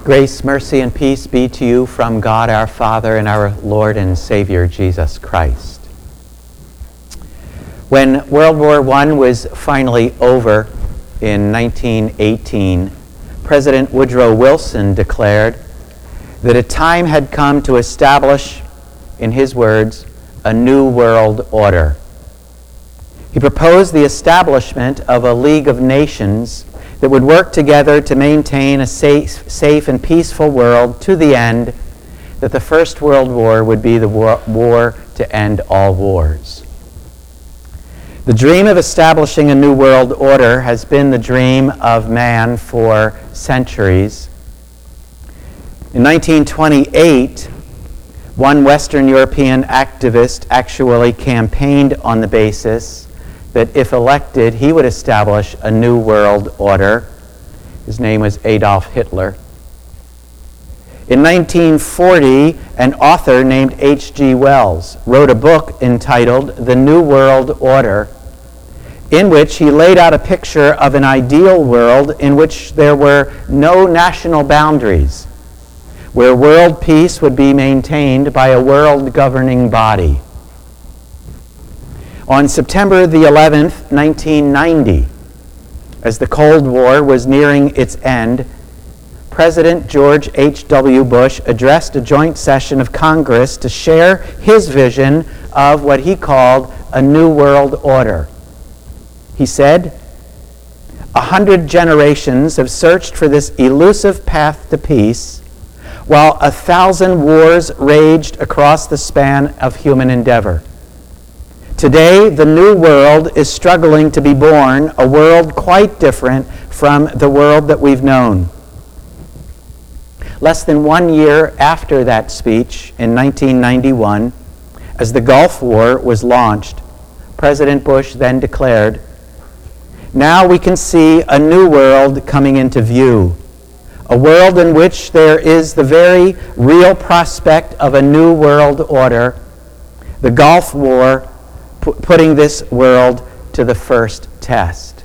Grace, mercy, and peace be to you from God our Father and our Lord and Savior Jesus Christ. When World War I was finally over in 1918, President Woodrow Wilson declared that a time had come to establish, in his words, a new world order. He proposed the establishment of a League of Nations that would work together to maintain a safe and peaceful world to the end, that the First World War would be the war to end all wars. The dream of establishing a new world order has been the dream of man for centuries. In 1928, one Western European activist actually campaigned on the basis that if elected, he would establish a new world order. His name was Adolf Hitler. In 1940, an author named H.G. Wells wrote a book entitled The New World Order, in which he laid out a picture of an ideal world in which there were no national boundaries, where world peace would be maintained by a world governing body. On September the 11th, 1990, as the Cold War was nearing its end, President George H.W. Bush addressed a joint session of Congress to share his vision of what he called a new world order. He said, 100 generations have searched for this elusive path to peace, while 1,000 wars raged across the span of human endeavor. Today, the new world is struggling to be born, a world quite different from the world that we've known. Less than 1 year after that speech, in 1991, as the Gulf War was launched, President Bush then declared, "Now we can see a new world coming into view, a world in which there is the very real prospect of a new world order, the Gulf War putting this world to the first test."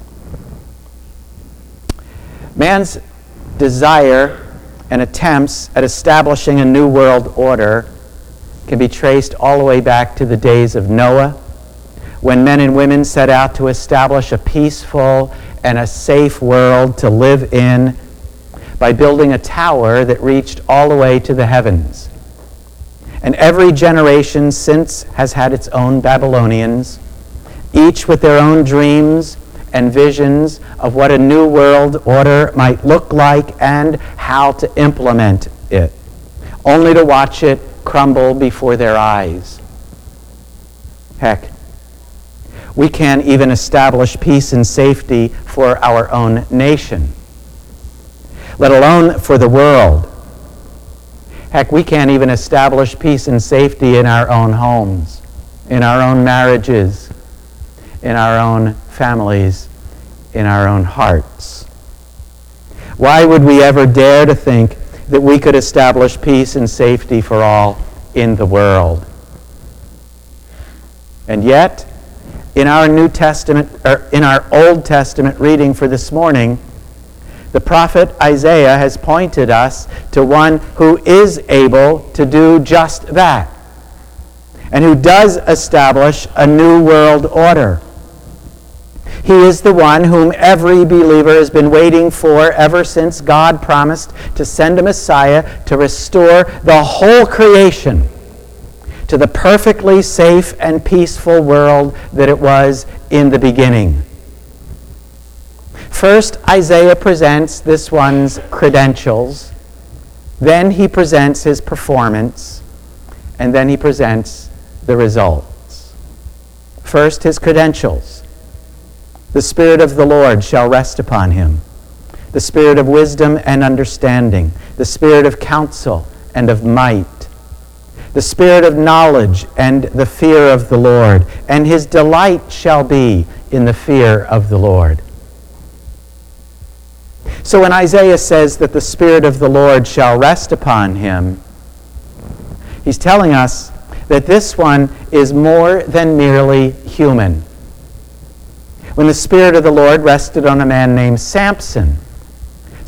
Man's desire and attempts at establishing a new world order can be traced all the way back to the days of Noah, when men and women set out to establish a peaceful and a safe world to live in by building a tower that reached all the way to the heavens. And every generation since has had its own Babylonians, each with their own dreams and visions of what a new world order might look like and how to implement it, only to watch it crumble before their eyes. Heck, we can't even establish peace and safety for our own nation, let alone for the world. Heck, we can't even establish peace and safety in our own homes, in our own marriages, in our own families, in our own hearts. Why would we ever dare to think that we could establish peace and safety for all in the world? And yet, in our New Testament, or in our Old Testament reading for this morning, the prophet Isaiah has pointed us to one who is able to do just that, and who does establish a new world order. He is the one whom every believer has been waiting for ever since God promised to send a Messiah to restore the whole creation to the perfectly safe and peaceful world that it was in the beginning. First, Isaiah presents this one's credentials, then he presents his performance, and then he presents the results. First, his credentials. The Spirit of the Lord shall rest upon him, the Spirit of wisdom and understanding, the Spirit of counsel and of might, the Spirit of knowledge and the fear of the Lord, and his delight shall be in the fear of the Lord. So when Isaiah says that the Spirit of the Lord shall rest upon him, he's telling us that this one is more than merely human. When the Spirit of the Lord rested on a man named Samson,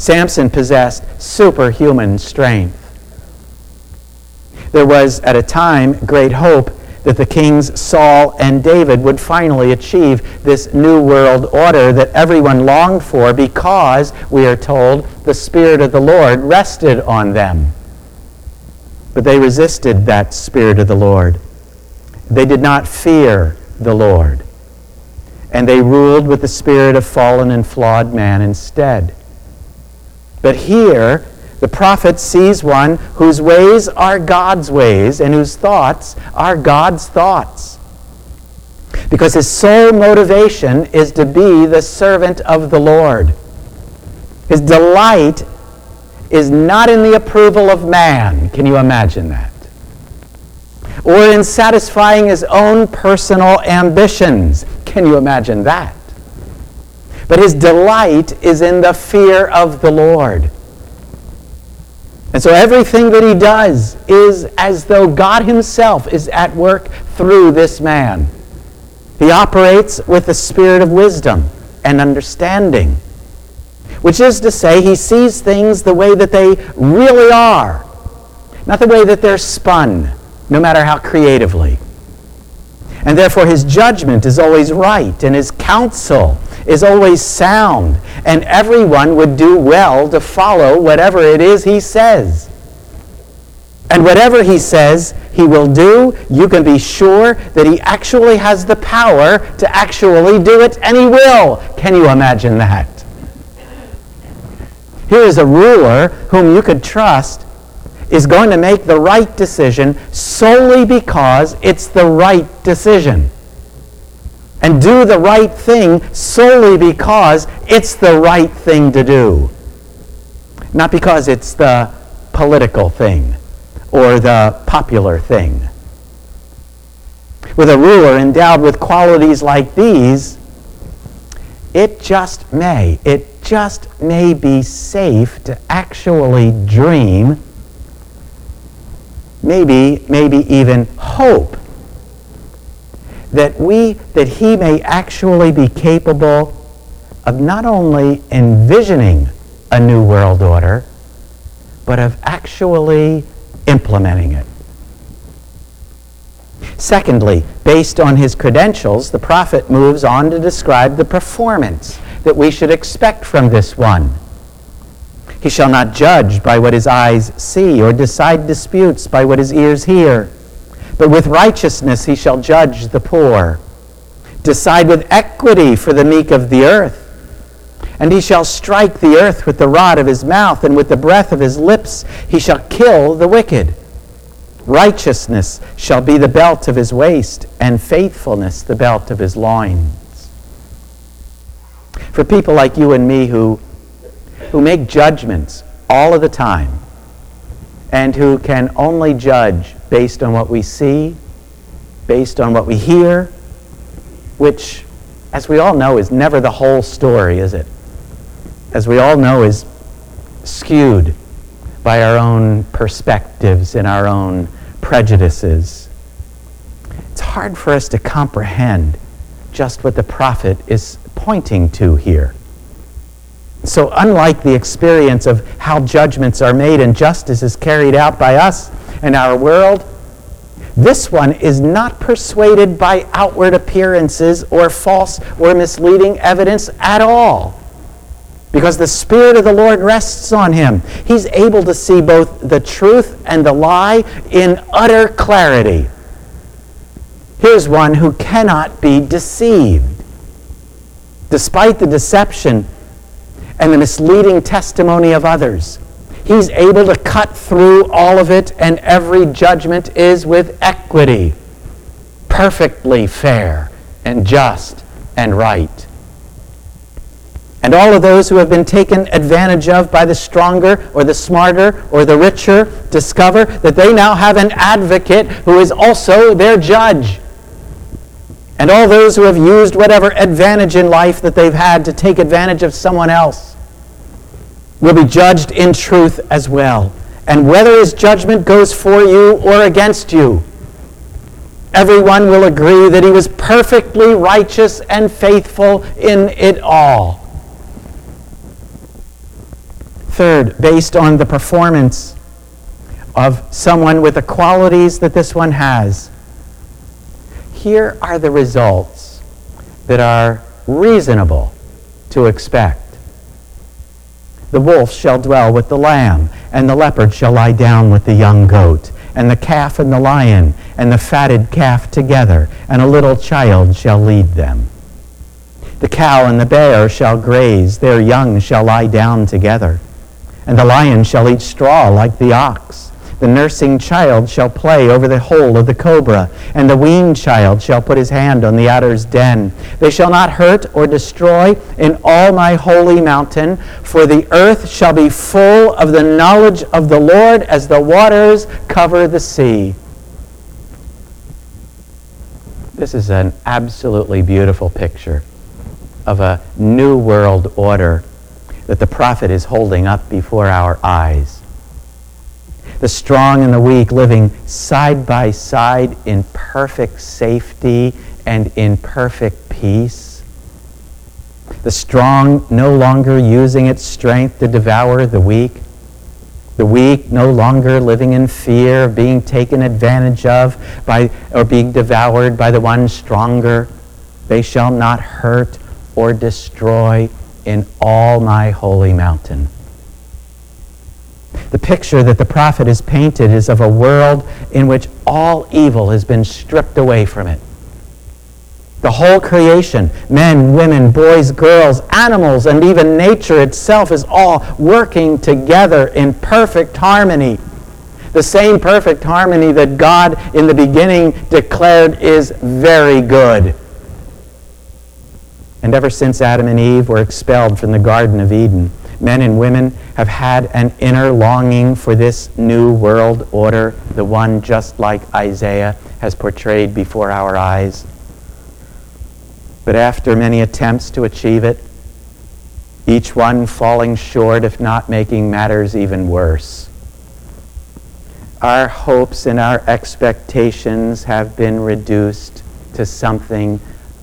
Samson possessed superhuman strength. There was, at a time, great hope that the kings Saul and David would finally achieve this new world order that everyone longed for because, we are told, the Spirit of the Lord rested on them. But they resisted that Spirit of the Lord. They did not fear the Lord. And they ruled with the spirit of fallen and flawed man instead. But here, the prophet sees one whose ways are God's ways and whose thoughts are God's thoughts. Because his sole motivation is to be the servant of the Lord. His delight is not in the approval of man. Can you imagine that? Or in satisfying his own personal ambitions. Can you imagine that? But his delight is in the fear of the Lord. And so everything that he does is as though God himself is at work through this man. He operates with the spirit of wisdom and understanding, which is to say, he sees things the way that they really are, not the way that they're spun, no matter how creatively. And therefore his judgment is always right, and his counsel is always sound, and everyone would do well to follow whatever it is he says. And whatever he says he will do, you can be sure that he actually has the power to actually do it, and he will. Can you imagine that? Here is a ruler whom you could trust is going to make the right decision solely because it's the right decision. And do the right thing solely because it's the right thing to do. Not because it's the political thing or the popular thing. With a ruler endowed with qualities like these, it just may be safe to actually dream, maybe even hope that he may actually be capable of not only envisioning a new world order, but of actually implementing it. Secondly, based on his credentials, the prophet moves on to describe the performance that we should expect from this one. He shall not judge by what his eyes see, or decide disputes by what his ears hear. But with righteousness he shall judge the poor, decide with equity for the meek of the earth. And he shall strike the earth with the rod of his mouth, and with the breath of his lips he shall kill the wicked. Righteousness shall be the belt of his waist, and faithfulness the belt of his loins. For people like you and me who make judgments all of the time, and who can only judge based on what we see, based on what we hear, which, as we all know, is never the whole story, is it? As we all know, is skewed by our own perspectives and our own prejudices. It's hard for us to comprehend just what the prophet is pointing to here. So unlike the experience of how judgments are made and justice is carried out by us and our world, this one is not persuaded by outward appearances or false or misleading evidence at all. Because the Spirit of the Lord rests on him. He's able to see both the truth and the lie in utter clarity. Here's one who cannot be deceived. Despite the deception and the misleading testimony of others, he's able to cut through all of it, and every judgment is with equity, perfectly fair and just and right. And all of those who have been taken advantage of by the stronger or the smarter or the richer discover that they now have an advocate who is also their judge. And all those who have used whatever advantage in life that they've had to take advantage of someone else will be judged in truth as well. And whether his judgment goes for you or against you, everyone will agree that he was perfectly righteous and faithful in it all. Third, based on the performance of someone with the qualities that this one has, here are the results that are reasonable to expect. The wolf shall dwell with the lamb, and the leopard shall lie down with the young goat, and the calf and the lion and the fatted calf together, and a little child shall lead them. The cow and the bear shall graze, their young shall lie down together, and the lion shall eat straw like the ox. The nursing child shall play over the hole of the cobra, and the weaned child shall put his hand on the adder's den. They shall not hurt or destroy in all my holy mountain, for the earth shall be full of the knowledge of the Lord as the waters cover the sea. This is an absolutely beautiful picture of a new world order that the prophet is holding up before our eyes. The strong and the weak living side by side in perfect safety and in perfect peace. The strong no longer using its strength to devour the weak. The weak no longer living in fear of being taken advantage of or being devoured by the one stronger. They shall not hurt or destroy in all my holy mountain. The picture that the prophet has painted is of a world in which all evil has been stripped away from it. The whole creation, men, women, boys, girls, animals, and even nature itself is all working together in perfect harmony. The same perfect harmony that God in the beginning declared is very good. And ever since Adam and Eve were expelled from the Garden of Eden, men and women have had an inner longing for this new world order, the one just like Isaiah has portrayed before our eyes. But after many attempts to achieve it, each one falling short, if not making matters even worse, our hopes and our expectations have been reduced to something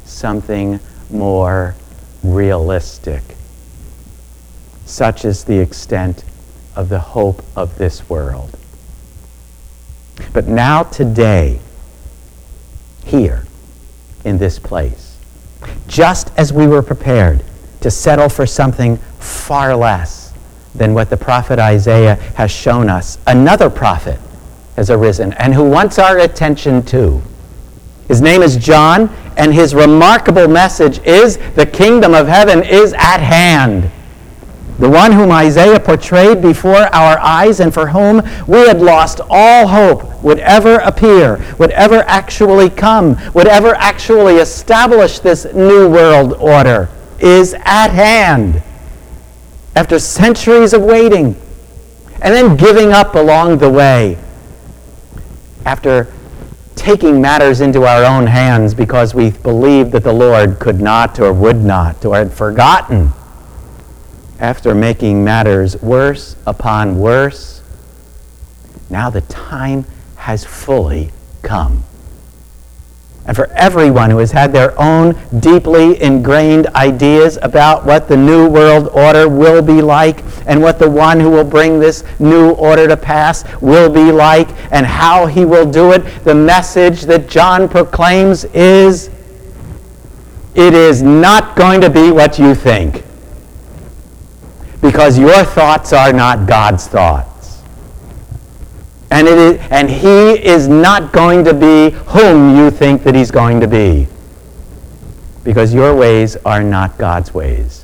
more realistic. Such is the extent of the hope of this world. But now today, here, in this place, just as we were prepared to settle for something far less than what the prophet Isaiah has shown us, another prophet has arisen and who wants our attention too. His name is John, and his remarkable message is the kingdom of heaven is at hand. The one whom Isaiah portrayed before our eyes and for whom we had lost all hope would ever appear, would ever actually come, would ever actually establish this new world order, is at hand. After centuries of waiting and then giving up along the way, after taking matters into our own hands because we believed that the Lord could not or would not or had forgotten, after making matters worse upon worse, now the time has fully come. And for everyone who has had their own deeply ingrained ideas about what the new world order will be like and what the one who will bring this new order to pass will be like and how he will do it, the message that John proclaims is, it is not going to be what you think. Because your thoughts are not God's thoughts. And he is not going to be whom you think that he's going to be. Because your ways are not God's ways.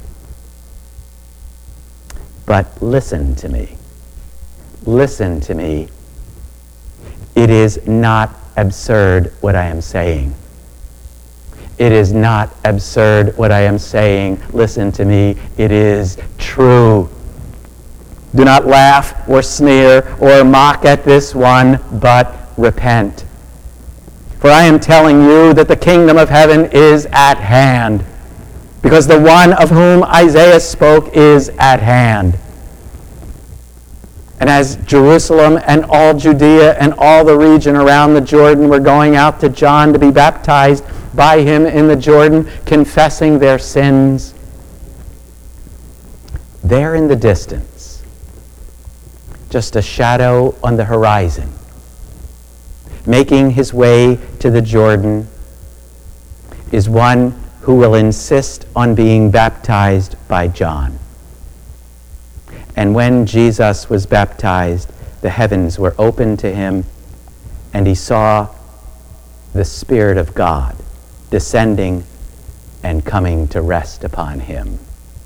But listen to me. Listen to me. It is not absurd what I am saying. It is not absurd what I am saying. Listen to me. It is true. Do not laugh or sneer or mock at this one, but repent. For I am telling you that the kingdom of heaven is at hand, because the one of whom Isaiah spoke is at hand. And as Jerusalem and all Judea and all the region around the Jordan were going out to John to be baptized by him in the Jordan, confessing their sins, there in the distance, just a shadow on the horizon, making his way to the Jordan, is one who will insist on being baptized by John. And when Jesus was baptized, the heavens were opened to him, and he saw the Spirit of God descending and coming to rest upon him.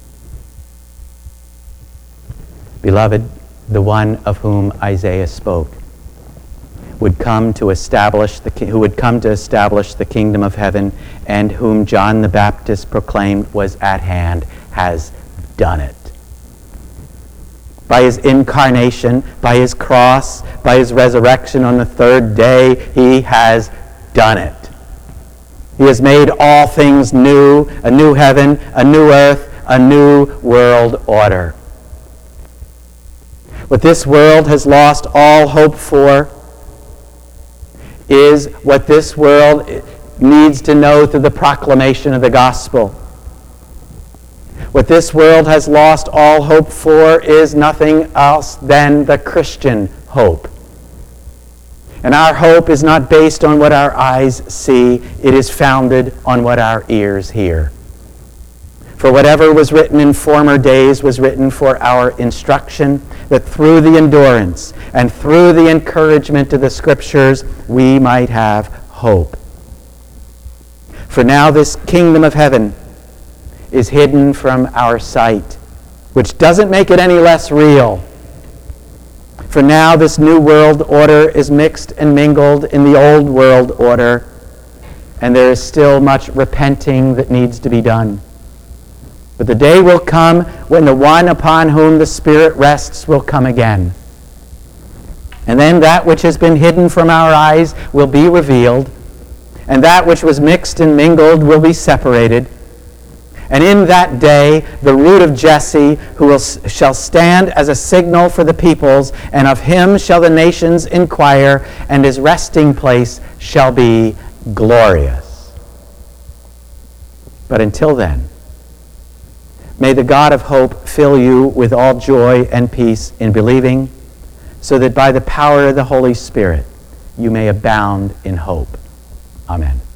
Beloved, the one of whom Isaiah spoke would come to establish who would come to establish the kingdom of heaven, and whom John the Baptist proclaimed was at hand, has done it. By his incarnation, by his cross, by his resurrection on the third day, he has done it. He has made all things new, a new heaven, a new earth, a new world order. What this world has lost all hope for is what this world needs to know through the proclamation of the gospel. What this world has lost all hope for is nothing else than the Christian hope. And our hope is not based on what our eyes see. It is founded on what our ears hear. For whatever was written in former days was written for our instruction, that through the endurance and through the encouragement of the Scriptures we might have hope. For now this kingdom of heaven is hidden from our sight, which doesn't make it any less real. For now this new world order is mixed and mingled in the old world order, and there is still much repenting that needs to be done. But the day will come when the one upon whom the Spirit rests will come again. And then that which has been hidden from our eyes will be revealed, and that which was mixed and mingled will be separated. And in that day, the root of Jesse, shall stand as a signal for the peoples, and of him shall the nations inquire, and his resting place shall be glorious. But until then, may the God of hope fill you with all joy and peace in believing, so that by the power of the Holy Spirit you may abound in hope. Amen.